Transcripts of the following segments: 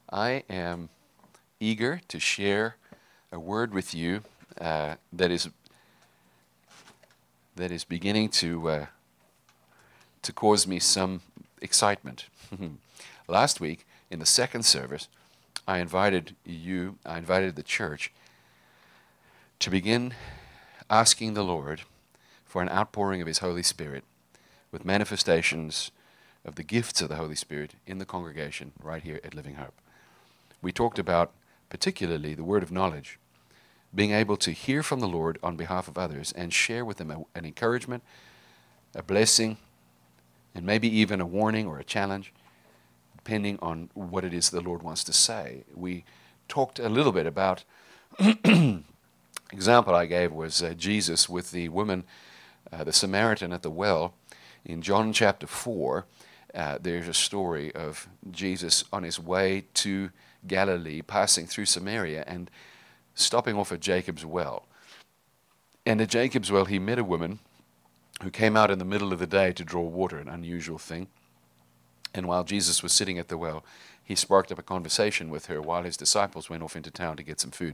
I am eager to share a word with you that is beginning to cause me some excitement. Last week, in the second service, I invited the church to begin asking the Lord for an outpouring of His Holy Spirit with manifestations of the gifts of the Holy Spirit in the congregation right here at Living Hope. We talked about particularly the word of knowledge, being able to hear from the Lord on behalf of others and share with them an encouragement, a blessing, and maybe even a warning or a challenge, depending on what it is the Lord wants to say. We talked a little bit about, example I gave was Jesus with the woman, the Samaritan at the well. In John chapter 4, there's a story of Jesus on his way to Galilee, passing through Samaria and stopping off at Jacob's well. And at Jacob's well, he met a woman who came out in the middle of the day to draw water, an unusual thing. And while Jesus was sitting at the well, he sparked up a conversation with her while his disciples went off into town to get some food.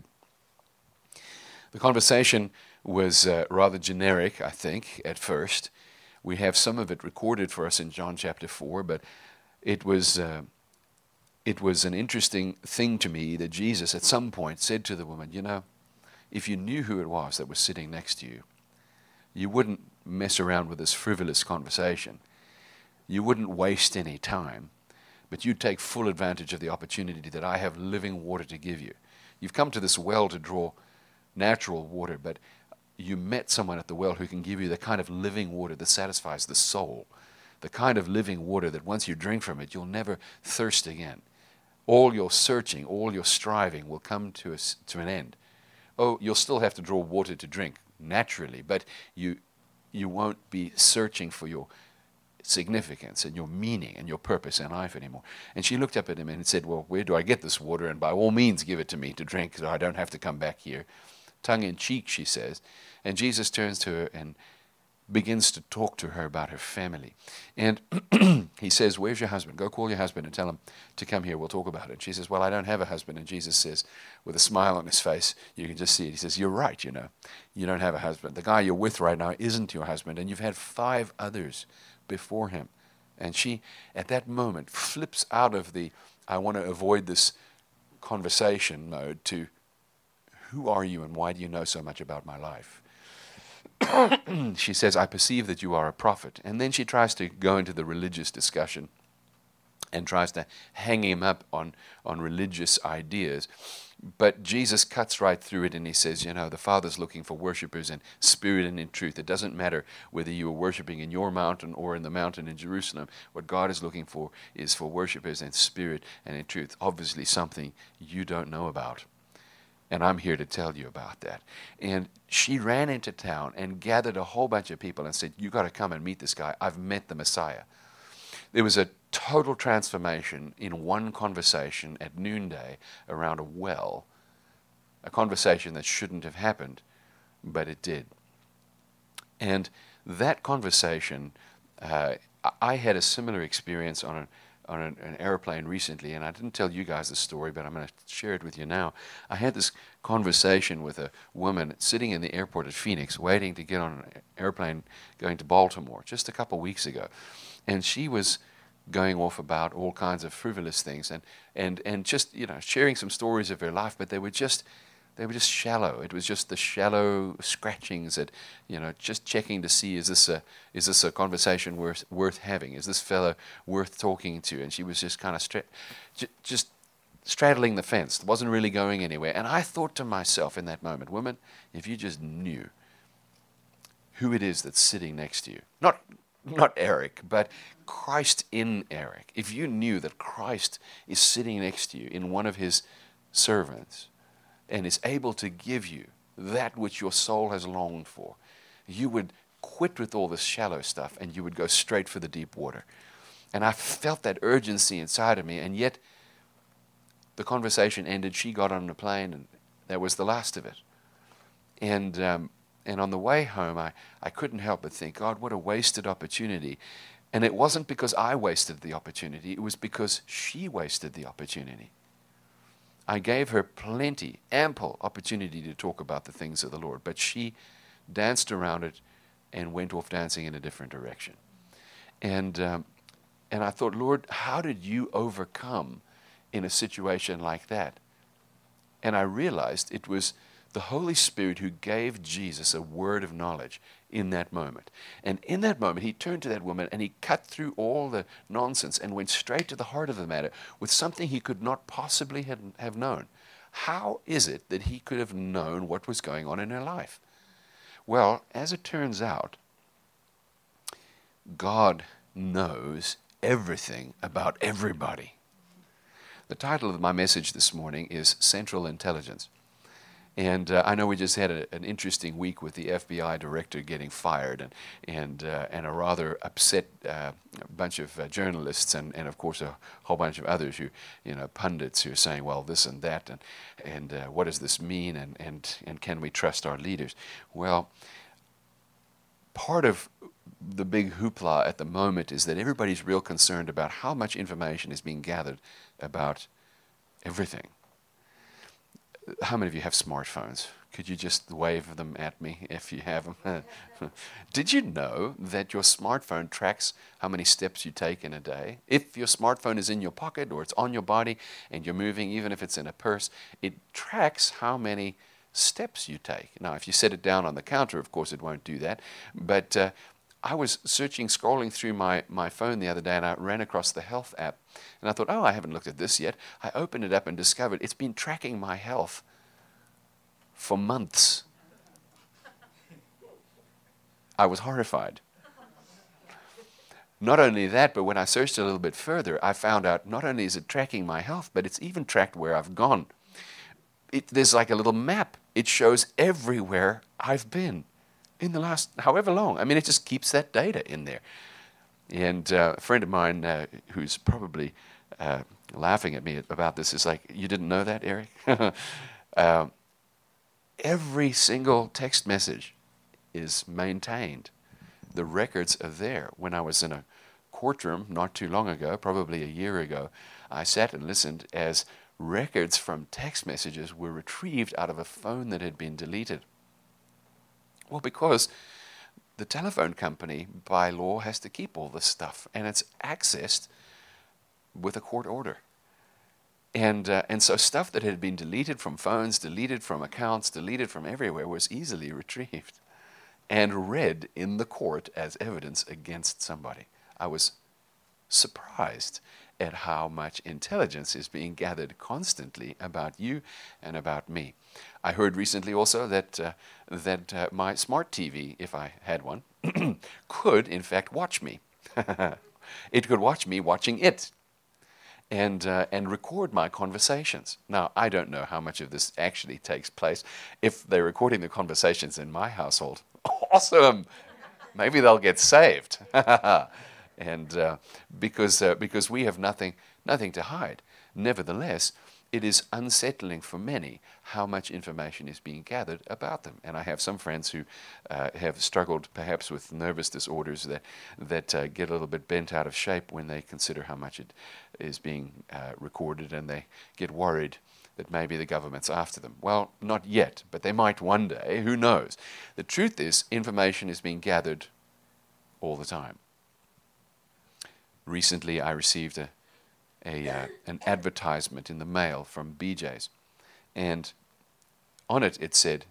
The conversation was rather generic, I think, at first. We have some of it recorded for us in John chapter 4, but it was an interesting thing to me that Jesus at some point said to the woman, you know, if you knew who it was that was sitting next to you, you wouldn't mess around with this frivolous conversation. You wouldn't waste any time, but you'd take full advantage of the opportunity that I have living water to give you. You've come to this well to draw natural water, but you met someone at the well who can give you the kind of living water that satisfies the soul, the kind of living water that once you drink from it, you'll never thirst again. All your searching, all your striving will come to an end. Oh, you'll still have to draw water to drink, naturally, but you won't be searching for your significance and your meaning and your purpose in life anymore. And she looked up at him and said, well, where do I get this water? And by all means give it to me to drink so I don't have to come back here. Tongue in cheek, she says. And Jesus turns to her and begins to talk to her about her family. And he says, where's your husband? Go call your husband and tell him to come here. We'll talk about it. And she says, well, I don't have a husband. And Jesus says, with a smile on his face, you can just see it. He says, you're right, you know. You don't have a husband. The guy you're with right now isn't your husband. And you've had 5 others before him. And she, at that moment, flips out of the, I want to avoid this conversation mode to, who are you and why do you know so much about my life? She says, I perceive that you are a prophet. And then she tries to go into the religious discussion and tries to hang him up on religious ideas. But Jesus cuts right through it and he says, you know, the Father's looking for worshipers in spirit and in truth. It doesn't matter whether you are worshiping in your mountain or in the mountain in Jerusalem. What God is looking for is for worshipers in spirit and in truth. Obviously something you don't know about. And I'm here to tell you about that. And she ran into town and gathered a whole bunch of people and said, you got to come and meet this guy. I've met the Messiah. There was a total transformation in one conversation at noonday around a well, a conversation that shouldn't have happened, but it did. And that conversation, I had a similar experience on an airplane recently, and I didn't tell you guys the story, but I'm going to share it with you now. I had this conversation with a woman sitting in the airport at Phoenix, waiting to get on an airplane going to Baltimore just a couple weeks ago. And she was going off about all kinds of frivolous things and just, you know, sharing some stories of her life, but they were just shallow. It was just the shallow scratchings at, you know, just checking to see, is this a conversation worth having? Is this fellow worth talking to? And she was just kind of just straddling the fence. It wasn't really going anywhere. And I thought to myself in that moment, woman, if you just knew who it is that's sitting next to you, not Eric, but Christ in Eric. If you knew that Christ is sitting next to you in one of his servants, and is able to give you that which your soul has longed for, you would quit with all this shallow stuff and you would go straight for the deep water. And I felt that urgency inside of me, and yet the conversation ended. She got on the plane and that was the last of it. And on the way home, I couldn't help but think, God, what a wasted opportunity. And it wasn't because I wasted the opportunity, it was because she wasted the opportunity. I gave her plenty, ample opportunity to talk about the things of the Lord, but she danced around it and went off dancing in a different direction. And I thought, Lord, how did you overcome in a situation like that? And I realized it was the Holy Spirit who gave Jesus a word of knowledge in that moment. And in that moment, he turned to that woman and he cut through all the nonsense and went straight to the heart of the matter with something he could not possibly have known. How is it that he could have known what was going on in her life? Well, as it turns out, God knows everything about everybody. The title of my message this morning is Central Intelligence. And I know we just had an interesting week with the FBI director getting fired and a rather upset bunch of journalists and of course a whole bunch of others who, pundits who are saying, well, this and that and what does this mean and can we trust our leaders? Well, part of the big hoopla at the moment is that everybody's real concerned about how much information is being gathered about everything. How many of you have smartphones? Could you just wave them at me if you have them? Did you know that your smartphone tracks how many steps you take in a day? If your smartphone is in your pocket or it's on your body and you're moving, even if it's in a purse, it tracks how many steps you take. Now, if you set it down on the counter, of course, it won't do that. But I was scrolling through my phone the other day, and I ran across the health app. And I thought, I haven't looked at this yet. I opened it up and discovered it's been tracking my health for months. I was horrified. Not only that, but when I searched a little bit further, I found out not only is it tracking my health, but it's even tracked where I've gone. There's like a little map. It shows everywhere I've been in the last however long. I mean, it just keeps that data in there. And a friend of mine who's probably laughing at me about this is like, you didn't know that, Eric? Every single text message is maintained. The records are there. When I was in a courtroom not too long ago, probably a year ago, I sat and listened as records from text messages were retrieved out of a phone that had been deleted. Well, because the telephone company, by law, has to keep all this stuff, and it's accessed with a court order. And so stuff that had been deleted from phones, deleted from accounts, deleted from everywhere was easily retrieved and read in the court as evidence against somebody. I was surprised at how much intelligence is being gathered constantly about you and about me. I heard recently also that my smart TV, if I had one, could in fact watch me. It could watch me watching it and record my conversations. Now, I don't know how much of this actually takes place. If they're recording the conversations in my household, awesome! Maybe they'll get saved. And because we have nothing to hide. Nevertheless, it is unsettling for many how much information is being gathered about them. And I have some friends who have struggled perhaps with nervous disorders that get a little bit bent out of shape when they consider how much it is being recorded, and they get worried that maybe the government's after them. Well, not yet, but they might one day. Who knows? The truth is, information is being gathered all the time. Recently, I received an advertisement in the mail from BJ's, and on it said,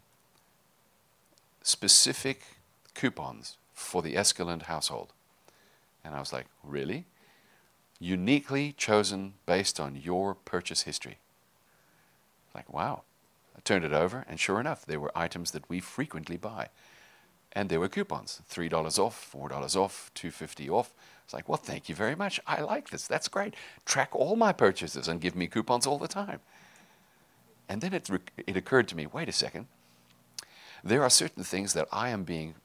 specific coupons for the Escalent household. And I was like, really? Uniquely chosen based on your purchase history. Like, wow. I turned it over, and sure enough, there were items that we frequently buy. And there were coupons, $3 off, $4 off, $2.50 off. It's like, well, thank you very much. I like this. That's great. Track all my purchases and give me coupons all the time. And then it occurred to me, wait a second. There are certain things that I am being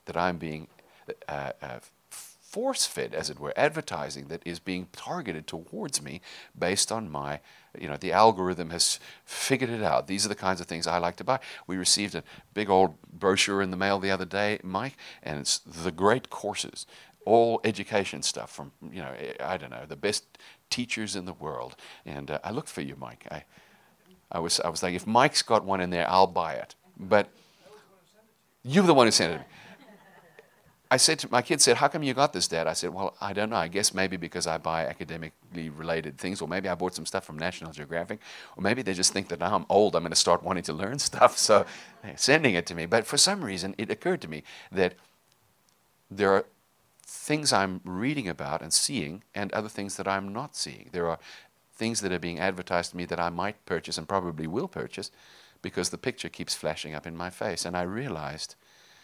force-fed, as it were, advertising that is being targeted towards me based on my, the algorithm has figured it out. These are the kinds of things I like to buy. We received a big old brochure in the mail the other day, Mike, and it's the great courses, all education stuff from, I don't know, the best teachers in the world. And I looked for you, Mike. I was like, if Mike's got one in there, I'll buy it. But you're the one who sent it. I said to my kid, said, how come you got this, Dad? I said, well, I don't know. I guess maybe because I buy academically related things, or maybe I bought some stuff from National Geographic, or maybe they just think that now I'm old, I'm going to start wanting to learn stuff, so they're sending it to me. But for some reason, it occurred to me that there are things I'm reading about and seeing, and other things that I'm not seeing. There are things that are being advertised to me that I might purchase and probably will purchase because the picture keeps flashing up in my face. And I realized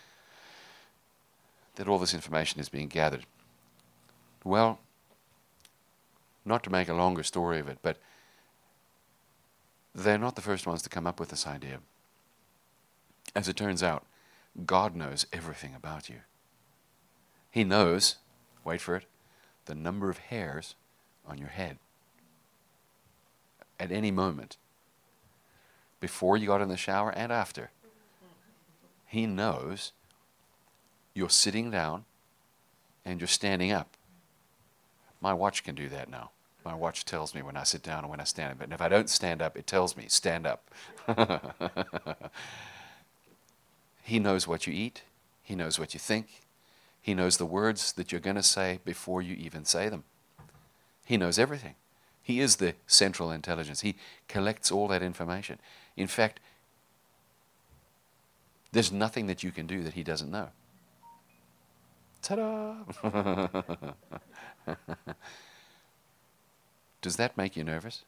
that all this information is being gathered. Well, not to make a longer story of it, but they're not the first ones to come up with this idea. As it turns out, God knows everything about you. He knows, wait for it, the number of hairs on your head. At any moment, before you got in the shower and after, He knows you're sitting down and you're standing up. My watch can do that now. My watch tells me when I sit down and when I stand up. And if I don't stand up, it tells me, stand up. He knows what you eat. He knows what you think. He knows the words that you're going to say before you even say them. He knows everything. He is the central intelligence. He collects all that information. In fact, there's nothing that you can do that He doesn't know. Ta-da! Does that make you nervous?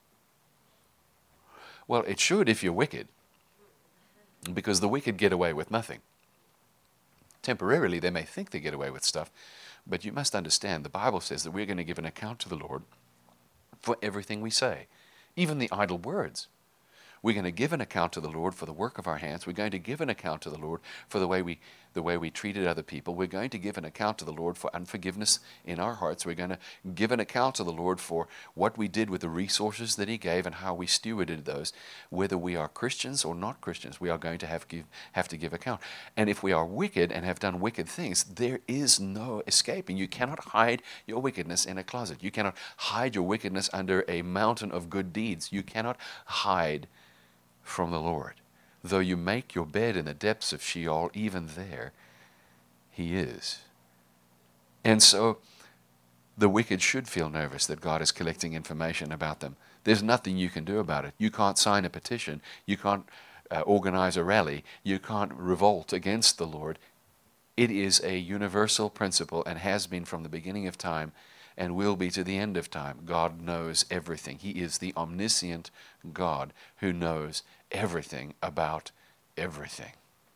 Well, it should if you're wicked, because the wicked get away with nothing. Temporarily, they may think they get away with stuff, but you must understand the Bible says that we're going to give an account to the Lord for everything we say, even the idle words. We're going to give an account to the Lord for the work of our hands. We're going to give an account to the Lord for the way we treated other people. We're going to give an account to the Lord for unforgiveness in our hearts. We're going to give an account to the Lord for what we did with the resources that He gave and how we stewarded those. Whether we are Christians or not Christians, we are going to have to give account. And if we are wicked and have done wicked things, there is no escaping. You cannot hide your wickedness in a closet. You cannot hide your wickedness under a mountain of good deeds. You cannot hide from the Lord. Though you make your bed in the depths of Sheol, even there He is. And so the wicked should feel nervous that God is collecting information about them. There's nothing you can do about it. You can't sign a petition. You can't organize a rally. You can't revolt against the Lord. It is a universal principle and has been from the beginning of time and will be to the end of time. God knows everything. He is the omniscient God who knows everything about everything.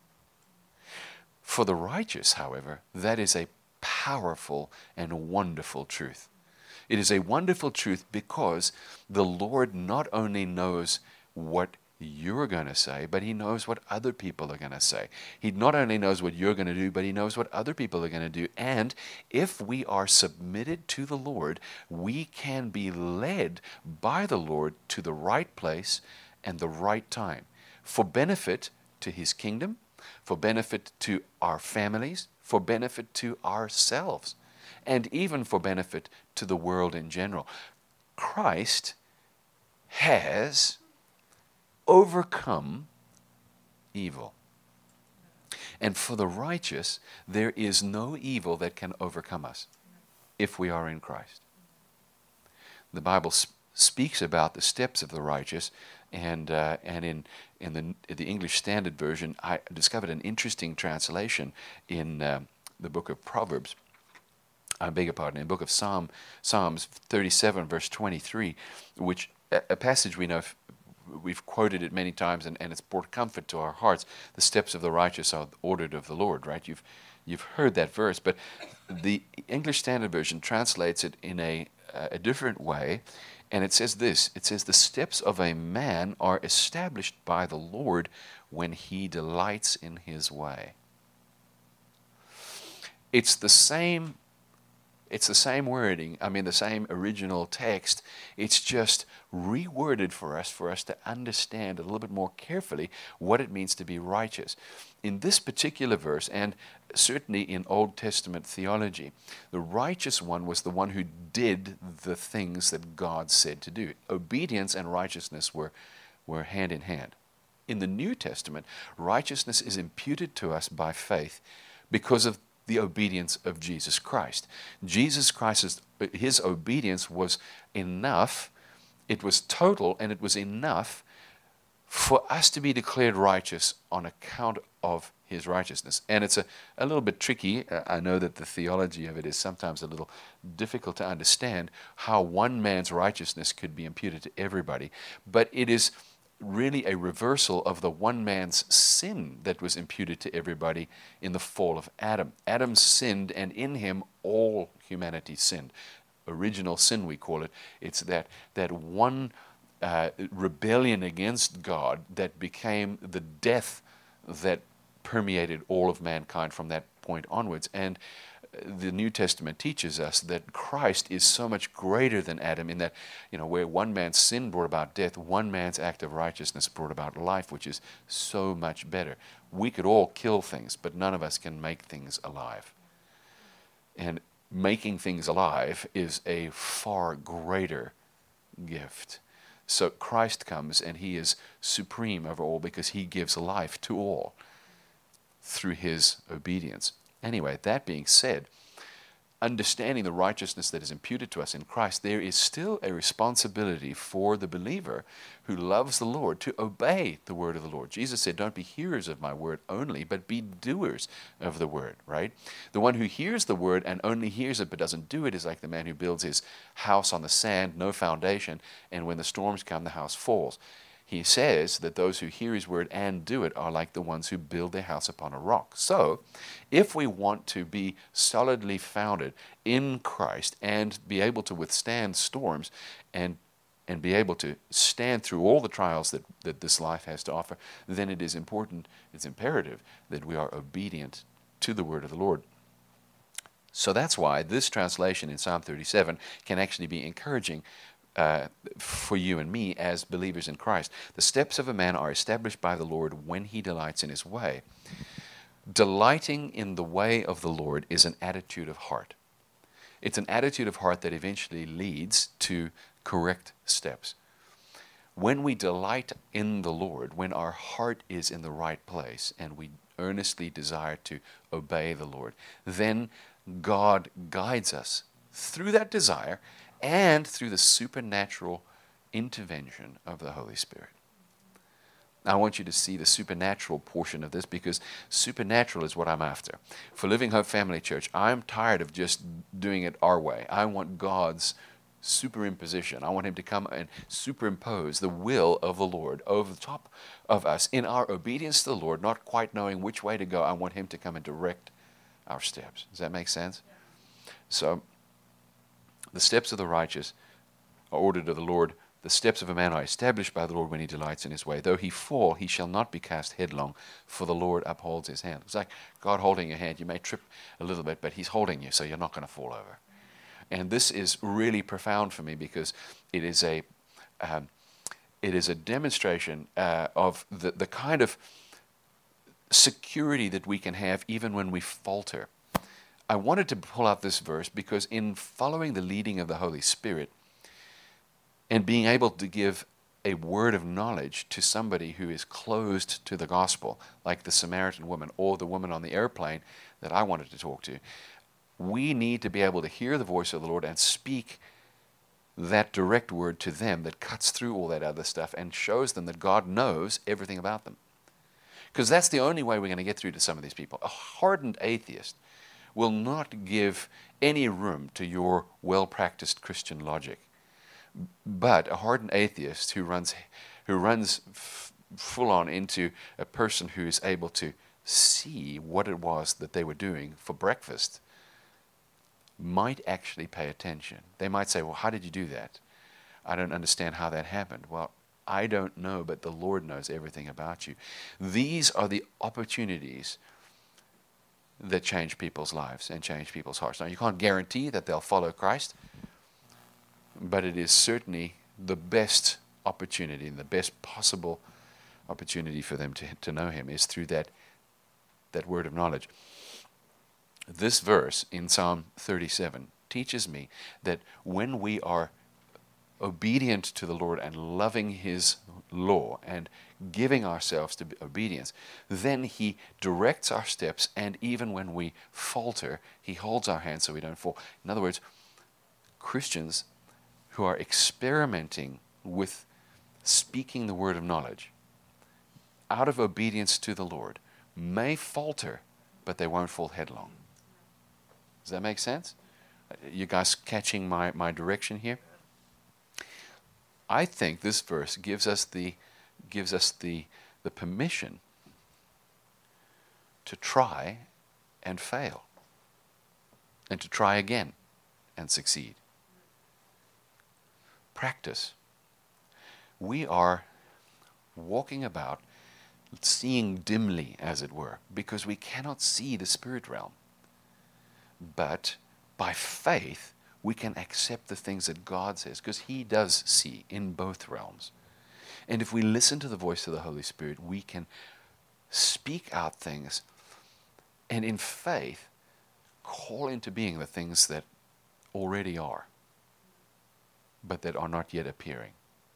For the righteous, however, that is a powerful and wonderful truth. It is a wonderful truth because the Lord not only knows what you're going to say, but He knows what other people are going to say. He not only knows what you're going to do, but He knows what other people are going to do. And if we are submitted to the Lord, we can be led by the Lord to the right place and the right time for benefit to His kingdom, for benefit to our families, for benefit to ourselves, and even for benefit to the world in general. Christ has overcome evil. And for the righteous, there is no evil that can overcome us if we are in Christ. The Bible speaks about the steps of the righteous, and in the English Standard Version, I discovered an interesting translation in the book of Proverbs. I beg your pardon, in the book of Psalms 37, verse 23, which a passage we know. We've quoted it many times, and it's brought comfort to our hearts. The steps of the righteous are ordered of the Lord, right? You've heard that verse, but the English Standard Version translates it in a different way, and it says this. It says, the steps of a man are established by the Lord when he delights in his way. It's the same wording, the same original text. It's just reworded for us to understand a little bit more carefully what it means to be righteous. In this particular verse, and certainly in Old Testament theology, the righteous one was the one who did the things that God said to do. Obedience and righteousness were were hand in hand. In the New Testament, righteousness is imputed to us by faith because of the obedience of Jesus Christ. Jesus Christ's his obedience was enough, it was total, and it was enough for us to be declared righteous on account of his righteousness. And it's a little bit tricky. I know that the theology of it is sometimes a little difficult to understand, how one man's righteousness could be imputed to everybody. But it is really a reversal of the one man's sin that was imputed to everybody in the fall of Adam. Adam sinned, and in him all humanity sinned. Original sin, we call it. It's that one rebellion against God that became the death that permeated all of mankind from that point onwards. And the New Testament teaches us that Christ is so much greater than Adam, in that, where one man's sin brought about death, one man's act of righteousness brought about life, which is so much better. We could all kill things, but none of us can make things alive. And making things alive is a far greater gift. So Christ comes, and he is supreme over all because he gives life to all through his obedience. Anyway, that being said, understanding the righteousness that is imputed to us in Christ, there is still a responsibility for the believer who loves the Lord to obey the word of the Lord. Jesus said, don't be hearers of my word only, but be doers of the word, right? The one who hears the word and only hears it but doesn't do it is like the man who builds his house on the sand, no foundation, and when the storms come, the house falls. He says that those who hear his word and do it are like the ones who build their house upon a rock. So, if we want to be solidly founded in Christ and be able to withstand storms and be able to stand through all the trials that this life has to offer, then it is important, it's imperative that we are obedient to the word of the Lord. So that's why this translation in Psalm 37 can actually be encouraging for you and me as believers in Christ. The steps of a man are established by the Lord when he delights in his way. Delighting in the way of the Lord is an attitude of heart. It's an attitude of heart that eventually leads to correct steps. When we delight in the Lord, when our heart is in the right place and we earnestly desire to obey the Lord, then God guides us through that desire and through the supernatural intervention of the Holy Spirit. I want you to see the supernatural portion of this, because supernatural is what I'm after. For Living Hope Family Church, I'm tired of just doing it our way. I want God's superimposition. I want him to come and superimpose the will of the Lord over the top of us in our obedience to the Lord, not quite knowing which way to go. I want him to come and direct our steps. Does that make sense? So, the steps of the righteous are ordered of the Lord. The steps of a man are established by the Lord when he delights in his way. Though he fall, he shall not be cast headlong, for the Lord upholds his hand. It's like God holding your hand. You may trip a little bit, but he's holding you, so you're not going to fall over. And this is really profound for me, because it is a demonstration of the kind of security that we can have even when we falter. I wanted to pull out this verse because in following the leading of the Holy Spirit and being able to give a word of knowledge to somebody who is closed to the gospel, like the Samaritan woman or the woman on the airplane that I wanted to talk to, we need to be able to hear the voice of the Lord and speak that direct word to them that cuts through all that other stuff and shows them that God knows everything about them. Because that's the only way we're going to get through to some of these people. A hardened atheist will not give any room to your well-practiced Christian logic. But a hardened atheist who runs full on into a person who is able to see what it was that they were doing for breakfast might actually pay attention. They might say, well, how did you do that? I don't understand how that happened. Well, I don't know, but the Lord knows everything about you. These are the opportunities that change people's lives and change people's hearts. Now, you can't guarantee that they'll follow Christ, but it is certainly the best opportunity and the best possible opportunity for them to know him is through that word of knowledge. This verse in Psalm 37 teaches me that when we are obedient to the Lord and loving his law and giving ourselves to obedience, then he directs our steps, and even when we falter, he holds our hand so we don't fall. In other words, Christians who are experimenting with speaking the word of knowledge out of obedience to the Lord may falter, but they won't fall headlong. Does that make sense? You guys catching my direction here? I think this verse gives us the permission to try and fail, and to try again and succeed. Practice. We are walking about seeing dimly, as it were, because we cannot see the spirit realm. But by faith, we can accept the things that God says, because he does see in both realms. And if we listen to the voice of the Holy Spirit, we can speak out things and in faith call into being the things that already are, but that are not yet appearing.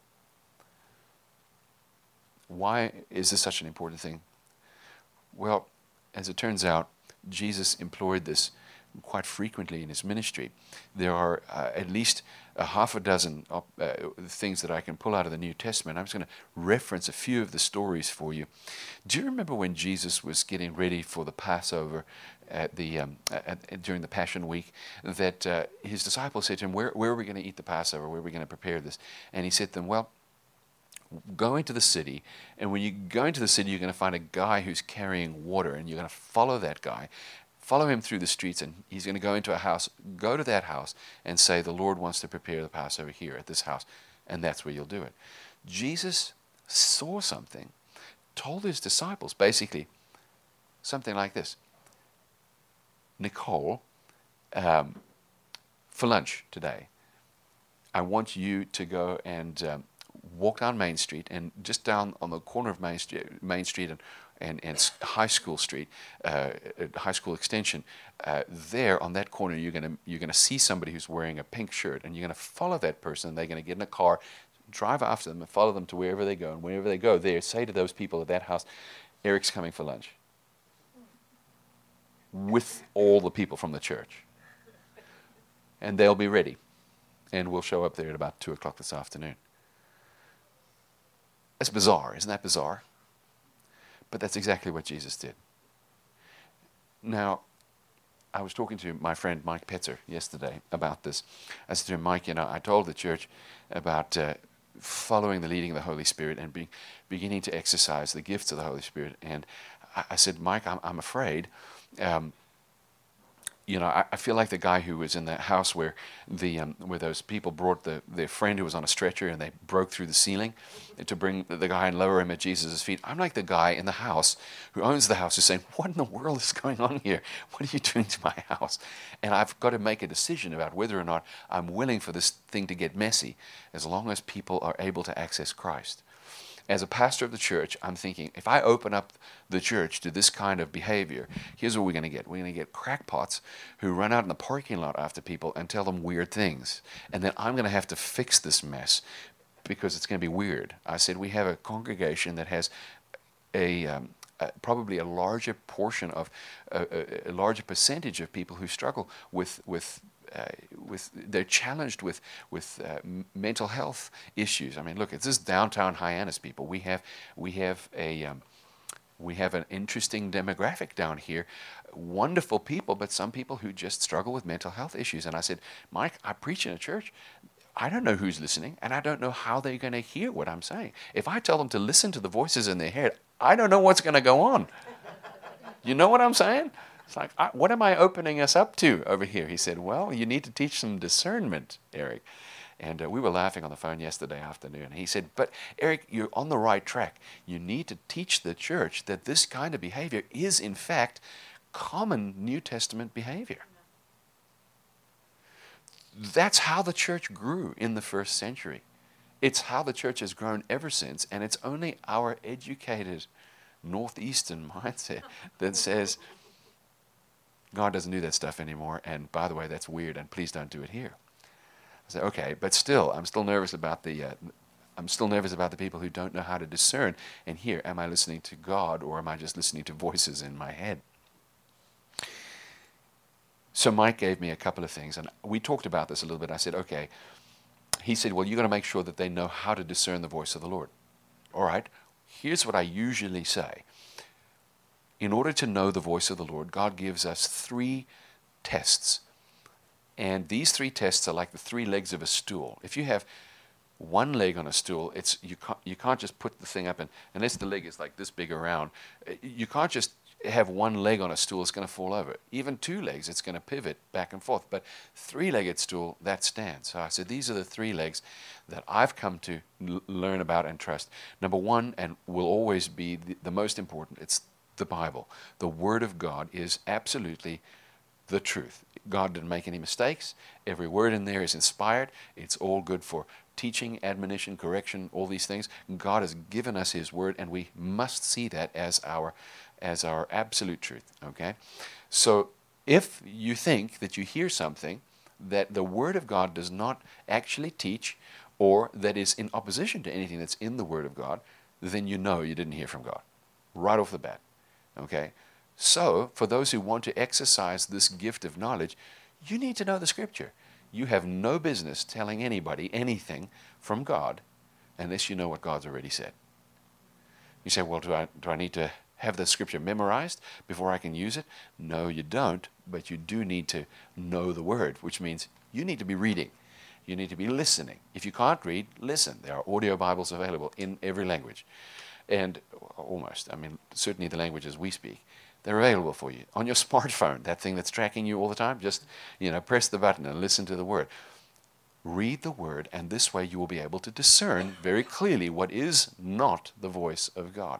Why is this such an important thing? Well, as it turns out, Jesus employed this quite frequently in his ministry. There are at least a half a dozen things that I can pull out of the New Testament. I'm just going to reference a few of the stories for you. Do you remember when Jesus was getting ready for the Passover at during the Passion Week, that his disciples said to him, where are we going to eat the Passover? Where are we going to prepare this? And he said to them, well, go into the city, and when you go into the city, you're going to find a guy who's carrying water, and you're going to follow that guy. Follow him through the streets, and he's going to go into a house. Go to that house and say, the Lord wants to prepare the Passover here at this house. And that's where you'll do it. Jesus saw something, told his disciples basically something like this. Nicole, for lunch today, I want you to go and walk down Main Street, and just down on the corner of Main Street and High School Street, High School Extension, there on that corner, you're gonna see somebody who's wearing a pink shirt, and you're gonna follow that person. And they're gonna get in a car, drive after them, and follow them to wherever they go. And wherever they go, there, say to those people at that house, Eric's coming for lunch, with all the people from the church, and they'll be ready, and we'll show up there at about 2:00 this afternoon. That's bizarre, isn't that bizarre? But that's exactly what Jesus did. Now, I was talking to my friend Mike Petzer yesterday about this. I said to him, Mike, I told the church about following the leading of the Holy Spirit and beginning to exercise the gifts of the Holy Spirit. And I said, Mike, I'm afraid, I feel like the guy who was in the house where those people brought their friend who was on a stretcher, and they broke through the ceiling to bring the guy and lower him at Jesus' feet. I'm like the guy in the house who owns the house who's saying, what in the world is going on here? What are you doing to my house? And I've got to make a decision about whether or not I'm willing for this thing to get messy, as long as people are able to access Christ. As a pastor of the church, I'm thinking, if I open up the church to this kind of behavior, here's what we're going to get. We're going to get crackpots who run out in the parking lot after people and tell them weird things. And then I'm going to have to fix this mess because it's going to be weird. I said, we have a congregation that has probably a larger portion of, a larger percentage of people who struggle with they're challenged with mental health issues. I mean, look, it's this downtown Hyannis, people. We have an interesting demographic down here. Wonderful people, but some people who just struggle with mental health issues. And I said, Mike, I preach in a church. I don't know who's listening, and I don't know how they're going to hear what I'm saying. If I tell them to listen to the voices in their head, I don't know what's going to go on. You know what I'm saying? It's like, what am I opening us up to over here? He said, well, you need to teach some discernment, Eric. And we were laughing on the phone yesterday afternoon. He said, but Eric, you're on the right track. You need to teach the church that this kind of behavior is, in fact, common New Testament behavior. That's how the church grew in the first century. It's how the church has grown ever since, and it's only our educated Northeastern mindset that says, God doesn't do that stuff anymore, and by the way, that's weird, and please don't do it here. I said, okay, but still, I'm still nervous about the I'm still nervous about the people who don't know how to discern and hear, am I listening to God or am I just listening to voices in my head? So Mike gave me a couple of things, and we talked about this a little bit. I said, okay. He said, well, you've got to make sure that they know how to discern the voice of the Lord. All right, here's what I usually say. In order to know the voice of the Lord, God gives us 3 tests. And these 3 tests are like the 3 legs of a stool. If you have one leg on a stool, you can't just put the thing up, and unless the leg is like this big around, you can't just have one leg on a stool, it's going to fall over. Even 2 legs, it's going to pivot back and forth. But 3-legged stool, that stands. So I said, these are the 3 legs that I've come to learn about and trust. Number 1, and will always be the most important, it's the Bible. The Word of God is absolutely the truth. God didn't make any mistakes. Every word in there is inspired. It's all good for teaching, admonition, correction, all these things. God has given us His Word, and we must see that as our absolute truth. Okay? So if you think that you hear something that the Word of God does not actually teach, or that is in opposition to anything that's in the Word of God, then you know you didn't hear from God right off the bat. Okay? So, for those who want to exercise this gift of knowledge, you need to know the Scripture. You have no business telling anybody anything from God unless you know what God's already said. You say, well, do I need to have the Scripture memorized before I can use it? No, you don't, but you do need to know the Word, which means you need to be reading. You need to be listening. If you can't read, listen. There are audio Bibles available in every language. And almost, certainly the languages we speak. They're available for you. On your smartphone, that thing that's tracking you all the time, just press the button and listen to the Word. Read the Word, and this way you will be able to discern very clearly what is not the voice of God.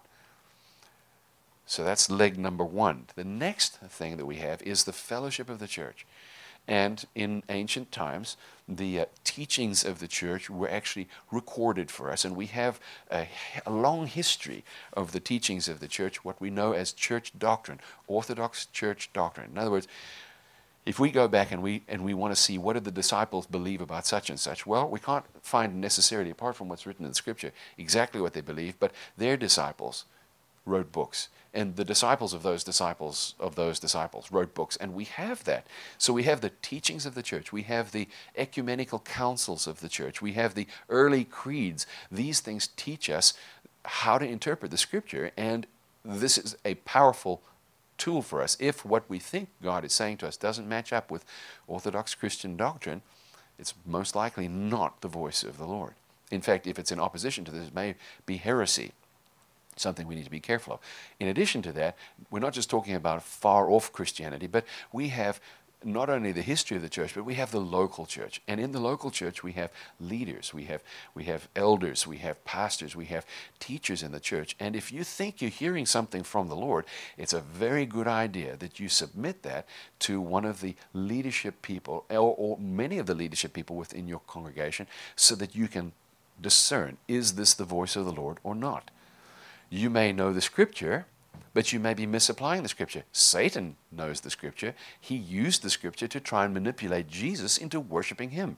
So that's leg number 1. The next thing that we have is the fellowship of the church. And in ancient times, the teachings of the church were actually recorded for us. And we have a long history of the teachings of the church, what we know as church doctrine, Orthodox church doctrine. In other words, if we go back and we want to see what did the disciples believe about such and such, well, we can't find necessarily, apart from what's written in the Scripture, exactly what they believed, but their disciples wrote books. And the disciples of those disciples wrote books. And we have that. So we have the teachings of the church. We have the ecumenical councils of the church. We have the early creeds. These things teach us how to interpret the Scripture. And this is a powerful tool for us. If what we think God is saying to us doesn't match up with Orthodox Christian doctrine, it's most likely not the voice of the Lord. In fact, if it's in opposition to this, it may be heresy. Something we need to be careful of. In addition to that, we're not just talking about far-off Christianity, but we have not only the history of the church, but we have the local church. And in the local church, we have leaders, we have elders, we have pastors, we have teachers in the church. And if you think you're hearing something from the Lord, it's a very good idea that you submit that to one of the leadership people, or many of the leadership people within your congregation, so that you can discern, is this the voice of the Lord or not? You may know the Scripture, but you may be misapplying the Scripture. Satan knows the Scripture. He used the Scripture to try and manipulate Jesus into worshiping Him.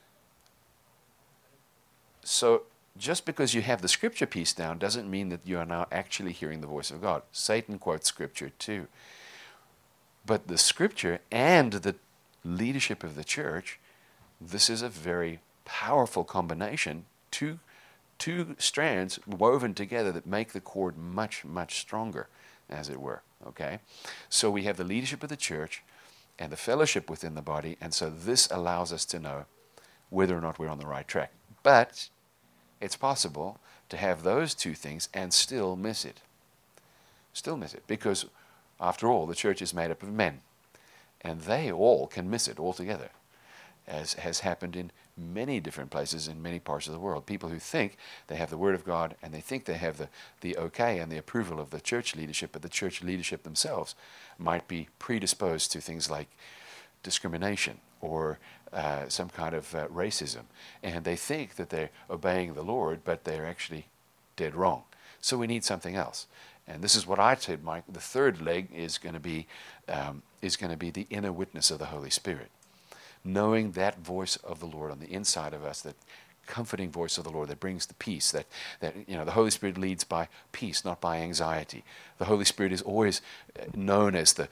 So just because you have the Scripture piece down doesn't mean that you are now actually hearing the voice of God. Satan quotes Scripture too. But the Scripture and the leadership of the church, this is a very powerful combination. Two strands woven together that make the cord much, much stronger, as it were. Okay? So we have the leadership of the church and the fellowship within the body, and so this allows us to know whether or not we're on the right track. But it's possible to have those 2 things and still miss it. Still miss it, because after all, the church is made up of men, and they all can miss it altogether, as has happened in many different places in many parts of the world. People who think they have the Word of God and they think they have the okay and the approval of the church leadership, but the church leadership themselves might be predisposed to things like discrimination or some kind of racism. And they think that they're obeying the Lord, but they're actually dead wrong. So we need something else. And this is what I said, Mike. The third leg is going to be the inner witness of the Holy Spirit. Knowing that voice of the Lord on the inside of us that comforting voice of the Lord that brings the peace. That the Holy Spirit leads by peace, not by anxiety. The Holy Spirit is always known as the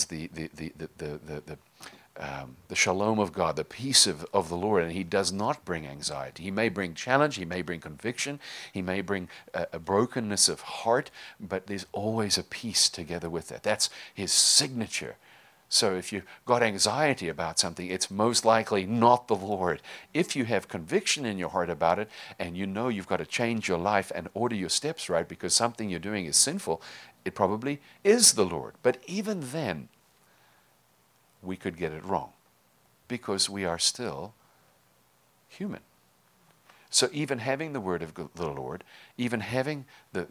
shalom of God, the peace of the Lord, and he does not bring anxiety. He may bring challenge, he may bring conviction, he may bring a brokenness of heart, but there's always a peace together with that. That's his signature. So if you've got anxiety about something, it's most likely not the Lord. If you have conviction in your heart about it, and you know you've got to change your life and order your steps right because something you're doing is sinful, it probably is the Lord. But even then, we could get it wrong because we are still human. So even having the word of the Lord, even having the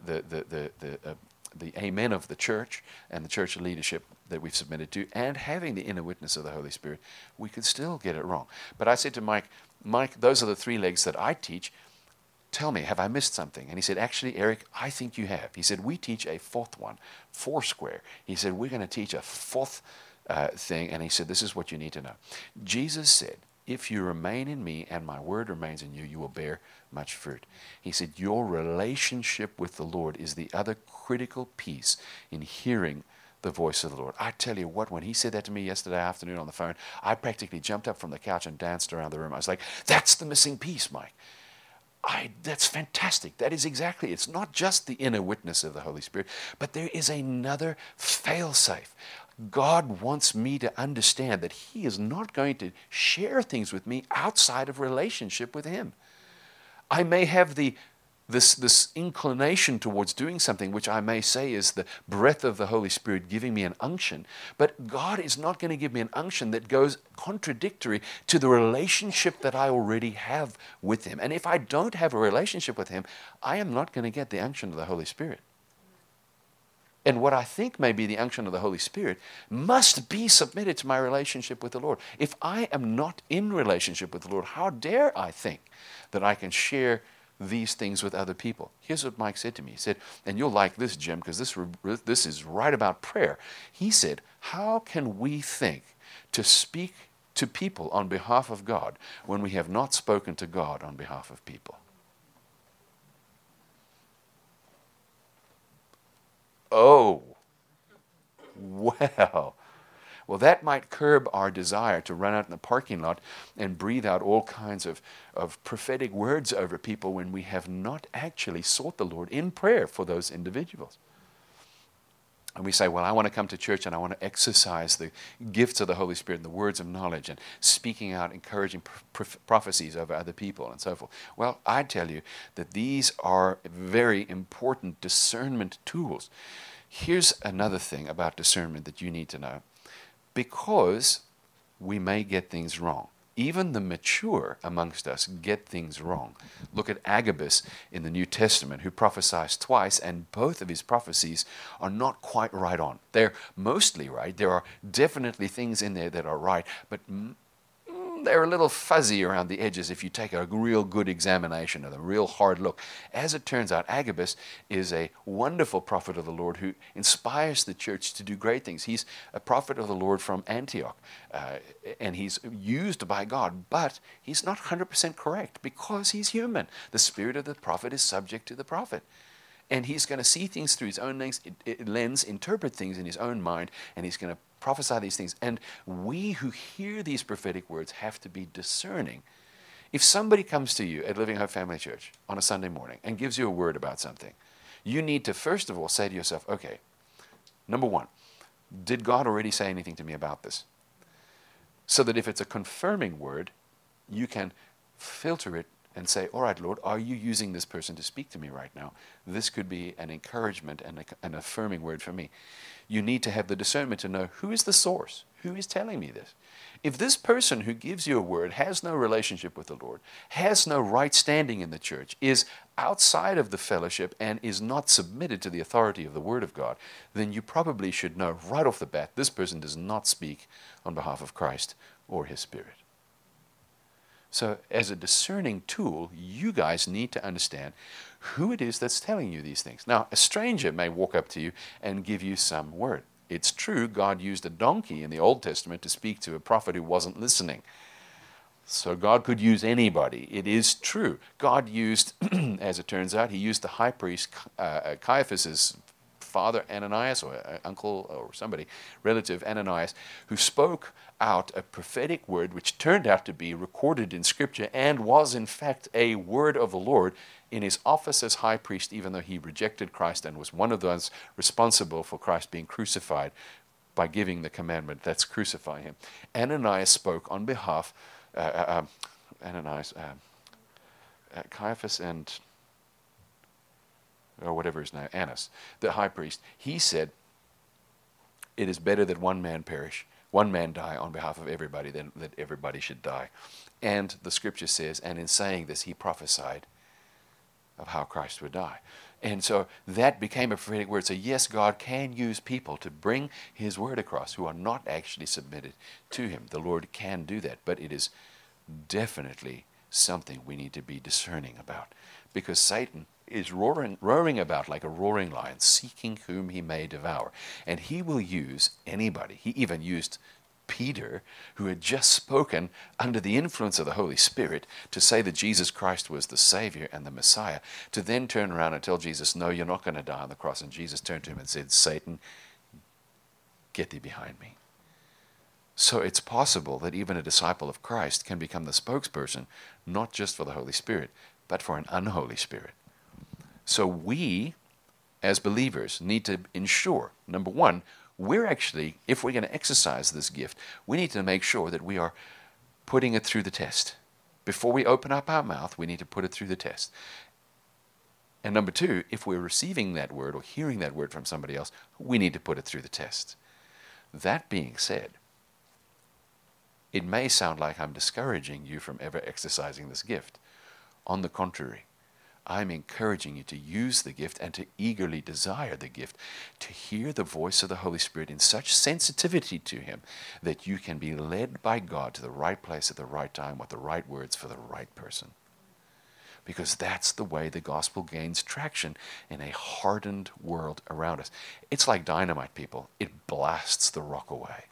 amen of the church and the church leadership that we've submitted to, and having the inner witness of the Holy Spirit, we could still get it wrong. But I said to Mike, those are the three legs that I teach. Tell me, have I missed something? And he said, actually, Eric, I think you have. He said, we teach a fourth one, Foursquare. He said, we're going to teach a fourth thing. And he said, this is what you need to know. Jesus said, if you remain in me and my word remains in you, you will bear much fruit. He said, your relationship with the Lord is the other critical piece in hearing the voice of the Lord. I tell you what, when he said that to me yesterday afternoon on the phone, I practically jumped up from the couch and danced around the room. I was like, that's the missing piece, Mike. That's fantastic. That is exactly it. It's not just the inner witness of the Holy Spirit, but there is another fail-safe. God wants me to understand that he is not going to share things with me outside of relationship with him. I may have this inclination towards doing something which I may say is the breath of the Holy Spirit giving me an unction, but God is not going to give me an unction that goes contradictory to the relationship that I already have with him. And if I don't have a relationship with him, I am not going to get the unction of the Holy Spirit. And what I think may be the unction of the Holy Spirit must be submitted to my relationship with the Lord. If I am not in relationship with the Lord, how dare I think that I can share these things with other people? Here's what Mike said to me. He said, and you'll like this, Jim, because this is right about prayer. He said, how can we think to speak to people on behalf of God when we have not spoken to God on behalf of people? Oh, well, that might curb our desire to run out in the parking lot and breathe out all kinds of prophetic words over people when we have not actually sought the Lord in prayer for those individuals. And we say, well, I want to come to church and I want to exercise the gifts of the Holy Spirit and the words of knowledge and speaking out, encouraging prophecies over other people and so forth. Well, I tell you that these are very important discernment tools. Here's another thing about discernment that you need to know. Because we may get things wrong. Even the mature amongst us get things wrong. Look at Agabus in the New Testament, who prophesies twice, and both of his prophecies are not quite right on. They're mostly right. There are definitely things in there that are right, but they're a little fuzzy around the edges if you take a real good examination of them, a real hard look. As it turns out, Agabus is a wonderful prophet of the Lord who inspires the church to do great things. He's a prophet of the Lord from Antioch, and he's used by God, but he's not 100% correct because he's human. The spirit of the prophet is subject to the prophet. And he's going to see things through his own lens, interpret things in his own mind, and he's going to prophesy these things. And we who hear these prophetic words have to be discerning. If somebody comes to you at Living Hope Family Church on a Sunday morning and gives you a word about something, you need to first of all say to yourself, okay, number one, did God already say anything to me about this? So that if it's a confirming word, you can filter it and say, all right, Lord, are you using this person to speak to me right now? This could be an encouragement and an affirming word for me. You need to have the discernment to know who is the source, who is telling me this. If this person who gives you a word has no relationship with the Lord, has no right standing in the church, is outside of the fellowship and is not submitted to the authority of the Word of God, then you probably should know right off the bat this person does not speak on behalf of Christ or His Spirit. So as a discerning tool, you guys need to understand who it is that's telling you these things. Now, a stranger may walk up to you and give you some word. It's true, God used a donkey in the Old Testament to speak to a prophet who wasn't listening. So God could use anybody. It is true. God used, as it turns out, he used the high priest Caiaphas's father Ananias, or uncle, or somebody, relative Ananias, who spoke out a prophetic word which turned out to be recorded in Scripture and was in fact a word of the Lord in his office as high priest, even though he rejected Christ and was one of those responsible for Christ being crucified by giving the commandment, let's crucify him. Ananias spoke on behalf, Caiaphas and, or whatever his name, Annas, the high priest. He said, it is better that one man perish, one man die on behalf of everybody than that everybody should die. And the Scripture says, and in saying this, he prophesied of how Christ would die. And so that became a prophetic word. So yes, God can use people to bring his word across who are not actually submitted to him. The Lord can do that, but it is definitely something we need to be discerning about, because Satan is roaring about like a roaring lion, seeking whom he may devour. And he will use anybody. He even used Peter, who had just spoken under the influence of the Holy Spirit to say that Jesus Christ was the Savior and the Messiah, to then turn around and tell Jesus, no, you're not going to die on the cross. And Jesus turned to him and said, Satan, get thee behind me. So it's possible that even a disciple of Christ can become the spokesperson, not just for the Holy Spirit, but for an unholy spirit. So we, as believers, need to ensure, number one, we're actually, if we're going to exercise this gift, we need to make sure that we are putting it through the test. Before we open up our mouth, we need to put it through the test. And number two, if we're receiving that word or hearing that word from somebody else, we need to put it through the test. That being said, it may sound like I'm discouraging you from ever exercising this gift. On the contrary, I'm encouraging you to use the gift and to eagerly desire the gift, to hear the voice of the Holy Spirit in such sensitivity to him that you can be led by God to the right place at the right time with the right words for the right person. Because that's the way the gospel gains traction in a hardened world around us. It's like dynamite, people. It blasts the rock away.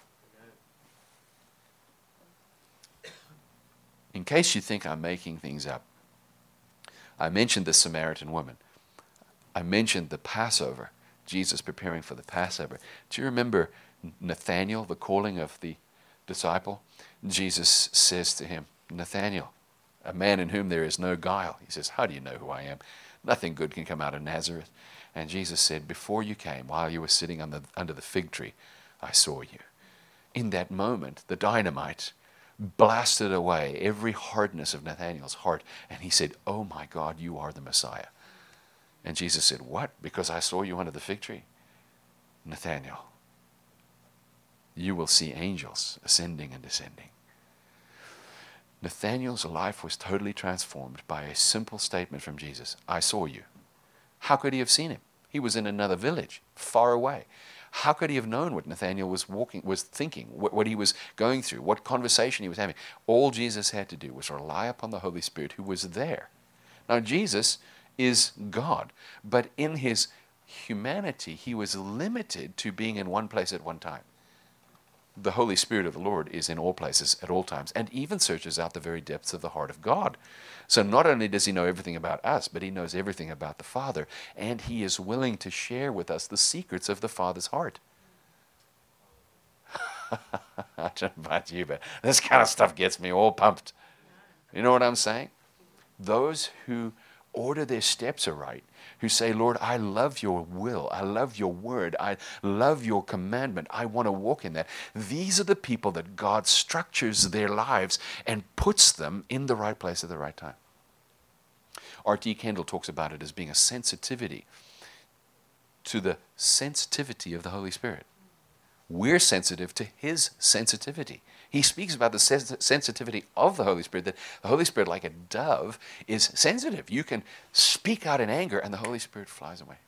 In case you think I'm making things up, I mentioned the Samaritan woman. I mentioned the Passover, Jesus preparing for the Passover. Do you remember Nathanael, the calling of the disciple? Jesus says to him, Nathanael, a man in whom there is no guile. He says, how do you know who I am? Nothing good can come out of Nazareth. And Jesus said, before you came, while you were sitting under the fig tree, I saw you. In that moment, the dynamite blasted away every hardness of Nathanael's heart. And he said, oh my God, you are the Messiah. And Jesus said, what? Because I saw you under the fig tree? Nathanael, you will see angels ascending and descending. Nathanael's life was totally transformed by a simple statement from Jesus. I saw you. How could he have seen him? He was in another village, far away. How could he have known what Nathanael was thinking, what he was going through, what conversation he was having? All Jesus had to do was rely upon the Holy Spirit who was there. Now, Jesus is God, but in his humanity, he was limited to being in one place at one time. The Holy Spirit of the Lord is in all places at all times, and even searches out the very depths of the heart of God. So not only does he know everything about us, but he knows everything about the Father, and he is willing to share with us the secrets of the Father's heart. I don't know about you, but this kind of stuff gets me all pumped. You know what I'm saying? Those who order their steps aright, who say, Lord, I love your will, I love your word, I love your commandment, I want to walk in that. These are the people that God structures their lives and puts them in the right place at the right time. R.T. Kendall talks about it as being a sensitivity to the sensitivity of the Holy Spirit. We're sensitive to his sensitivity. He speaks about the sensitivity of the Holy Spirit, that the Holy Spirit, like a dove, is sensitive. You can speak out in anger and the Holy Spirit flies away.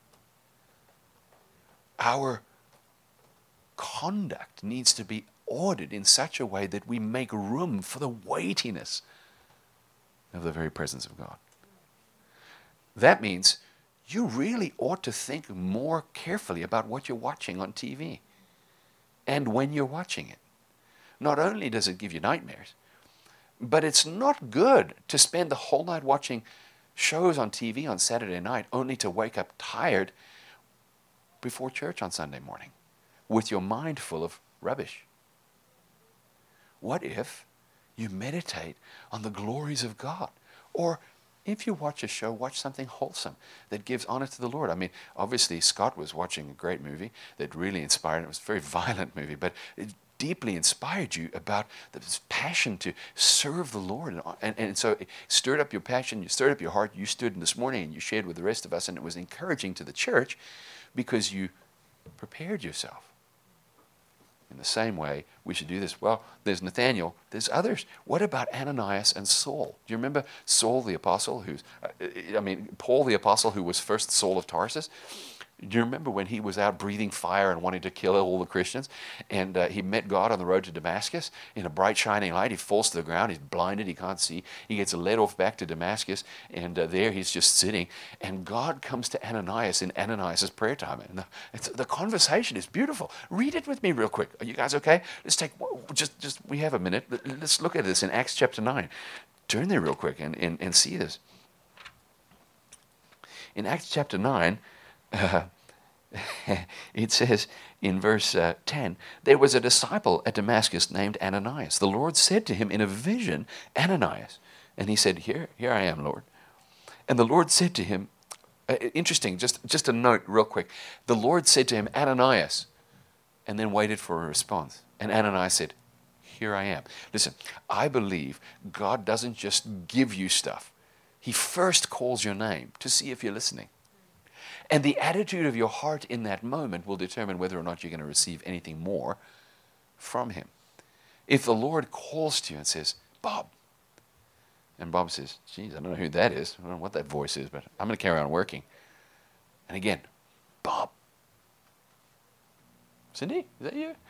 Our conduct needs to be ordered in such a way that we make room for the weightiness of the very presence of God. That means you really ought to think more carefully about what you're watching on TV and when you're watching it. Not only does it give you nightmares, But it's not good to spend the whole night watching shows on TV on Saturday night only to wake up tired before church on Sunday morning with your mind full of rubbish. What if you meditate on the glories of God? Or if you watch a show, watch something wholesome that gives honor to the Lord. I mean, obviously, Scott was watching a great movie that really inspired him. It was a very violent movie, but it deeply inspired you about this passion to serve the Lord. And so it stirred up your passion, you stirred up your heart. You stood in this morning and you shared with the rest of us, and it was encouraging to the church because you prepared yourself. In the same way, we should do this. Well, there's Nathaniel, there's others. What about Ananias and Saul? Do you remember Saul the apostle, Paul the apostle, who was first Saul of Tarsus? Do you remember when he was out breathing fire and wanting to kill all the Christians? And he met God on the road to Damascus in a bright shining light. He falls to the ground. He's blinded. He can't see. He gets led off back to Damascus. And there he's just sitting. And God comes to Ananias in Ananias' prayer time. And the conversation is beautiful. Read it with me real quick. Are you guys okay? Let's take, we have a minute. Let's look at this in Acts chapter 9. Turn there real quick and see this. In Acts chapter 9, it says in verse 10, there was a disciple at Damascus named Ananias. The Lord said to him in a vision, Ananias. And he said, Here I am, Lord. And the Lord said to him, interesting, just a note real quick. The Lord said to him, Ananias, and then waited for a response. And Ananias said, Here I am. Listen, I believe God doesn't just give you stuff. He first calls your name to see if you're listening. And the attitude of your heart in that moment will determine whether or not you're going to receive anything more from him. If the Lord calls to you and says, Bob, and Bob says, geez, I don't know who that is. I don't know what that voice is, but I'm going to carry on working. And again, Bob. Cindy, is that you?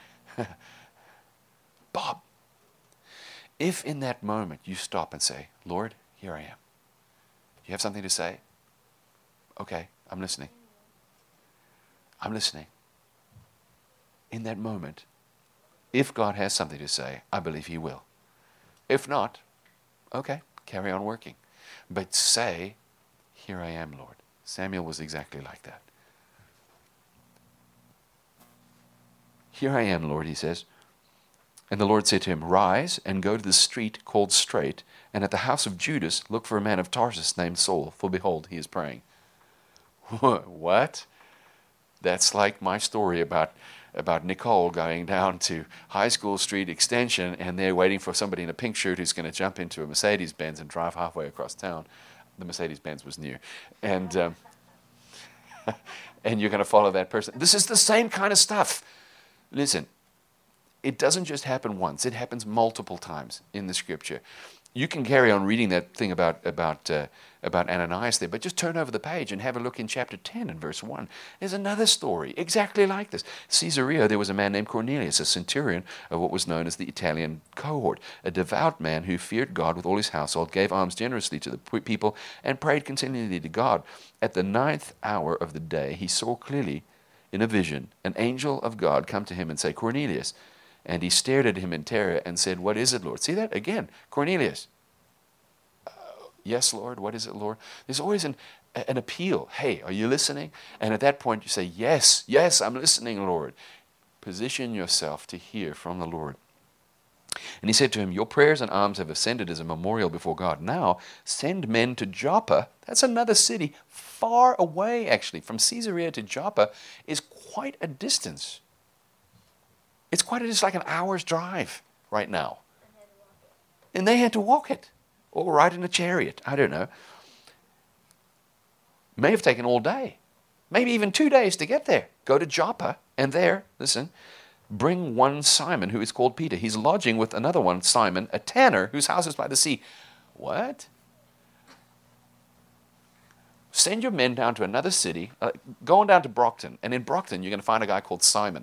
Bob. If in that moment you stop and say, Lord, here I am. You have something to say? Okay. I'm listening. I'm listening. In that moment, if God has something to say, I believe he will. If not, okay, carry on working. But say, Here I am, Lord. Samuel was exactly like that. Here I am, Lord, he says. And the Lord said to him, Rise and go to the street called Straight, and at the house of Judas look for a man of Tarsus named Saul, for behold, he is praying. What? That's like my story about Nicole going down to High School Street Extension, and they're waiting for somebody in a pink shirt who's going to jump into a Mercedes-Benz and drive halfway across town. The Mercedes-Benz was new. And and you're going to follow that person. This is the same kind of stuff. Listen, it doesn't just happen once. It happens multiple times in the Scripture. You can carry on reading that thing about Ananias there, but just turn over the page and have a look in chapter 10 and verse 1. There's another story exactly like this. Caesarea, there was a man named Cornelius, a centurion of what was known as the Italian cohort, a devout man who feared God with all his household, gave alms generously to the people, and prayed continually to God. At the 9th hour of the day, he saw clearly in a vision an angel of God come to him and say, Cornelius. And he stared at him in terror and said, What is it, Lord? See that? Again, Cornelius. Yes, Lord. What is it, Lord? There's always an appeal. Hey, are you listening? And at that point you say, Yes, I'm listening, Lord. Position yourself to hear from the Lord. And he said to him, Your prayers and alms have ascended as a memorial before God. Now send men to Joppa. That's another city far away, actually. From Caesarea to Joppa is quite a distance. It's like an hour's drive right now. And they had to walk it. Or ride in a chariot. I don't know. May have taken all day. Maybe even 2 days to get there. Go to Joppa, and there, listen, bring one Simon who is called Peter. He's lodging with another one, Simon, a tanner whose house is by the sea. What? Send your men down to another city. Go on down to Brockton. And in Brockton, you're going to find a guy called Simon.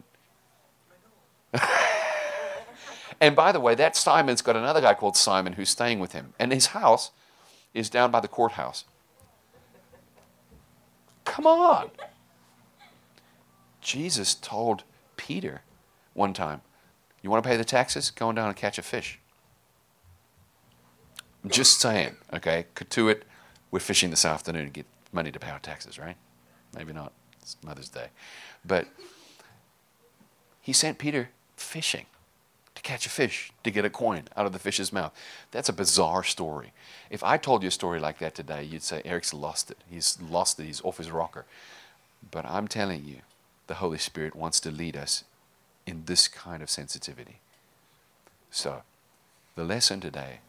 And by the way, that Simon's got another guy called Simon who's staying with him. And his house is down by the courthouse. Come on. Jesus told Peter one time, you want to pay the taxes? Go on down and catch a fish. Just saying, okay? Katuit, we're fishing this afternoon to get money to pay our taxes, right? Maybe not. It's Mother's Day. But he sent Peter fishing to catch a fish, to get a coin out of the fish's mouth. That's a bizarre story. If I told you a story like that today, you'd say, Eric's lost it. He's lost it. He's off his rocker. But I'm telling you, the Holy Spirit wants to lead us in this kind of sensitivity. So, the lesson today,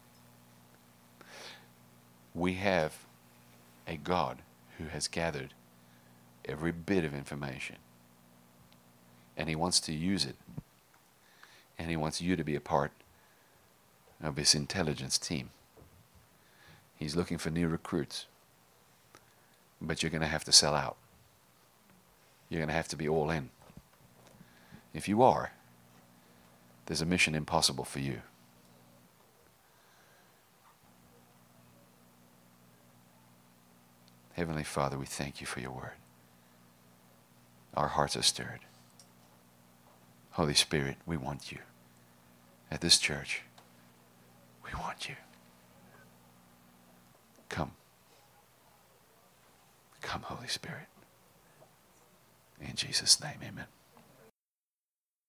we have a God who has gathered every bit of information. And he wants to use it. And he wants you to be a part of his intelligence team. He's looking for new recruits. But you're going to have to sell out. You're going to have to be all in. If you are, there's a mission impossible for you. Heavenly Father, we thank you for your word. Our hearts are stirred. Holy Spirit, we want you. At this church, we want you. Come. Come, Holy Spirit. In Jesus' name, amen.